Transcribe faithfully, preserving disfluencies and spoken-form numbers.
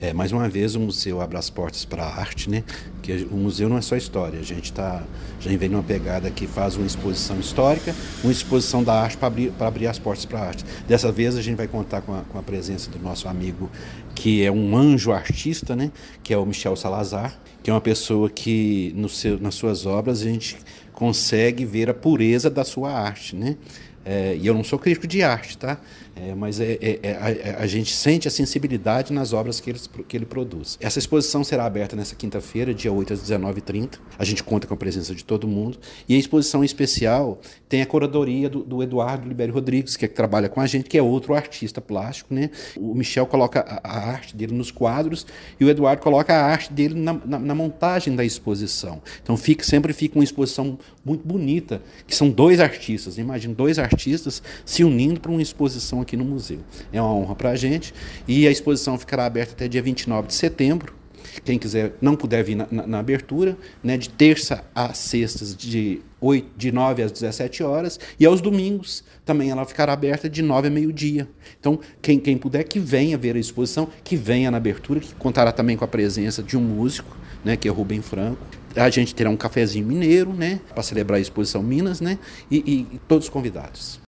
É, mais uma vez o museu abre as portas para a arte, né? Que o museu não é só história, a gente tá, já vem numa pegada que faz uma exposição histórica, uma exposição da arte para abrir, para abrir as portas para a arte. Dessa vez a gente vai contar com a, com a presença do nosso amigo, que é um anjo artista, né? Que é o Michel Salazar, que é uma pessoa que no seu, nas suas obras a gente consegue ver a pureza da sua arte, né? É, e eu não sou crítico de arte, tá? É, mas é, é, é, a, a gente sente a sensibilidade nas obras que ele, que ele produz. Essa exposição será aberta nessa quinta-feira, dia oito às dezenove e trinta. A gente conta com a presença de todo mundo. E a exposição especial tem a curadoria do, do Eduardo Libério Rodrigues, que, é que trabalha com a gente, que é outro artista plástico, né? O Michel coloca a, a arte dele nos quadros e o Eduardo coloca a arte dele na, na, na montagem da exposição. Então fica, sempre fica uma exposição muito bonita, que são dois artistas. Imagina, dois artistas se unindo para uma exposição aqui no museu. É uma honra para a gente. E a exposição ficará aberta até dia vinte e nove de setembro. Quem quiser, não puder vir na, na, na abertura, né, de terça a sextas, de, oito, de nove às dezessete horas, e aos domingos também ela ficará aberta de nove a meio-dia. Então, quem, quem puder, que venha ver a exposição, que venha na abertura, que contará também com a presença de um músico, né, que é Rubem Franco. A gente terá um cafezinho mineiro, né, para celebrar a exposição Minas, né, e, e, e todos convidados.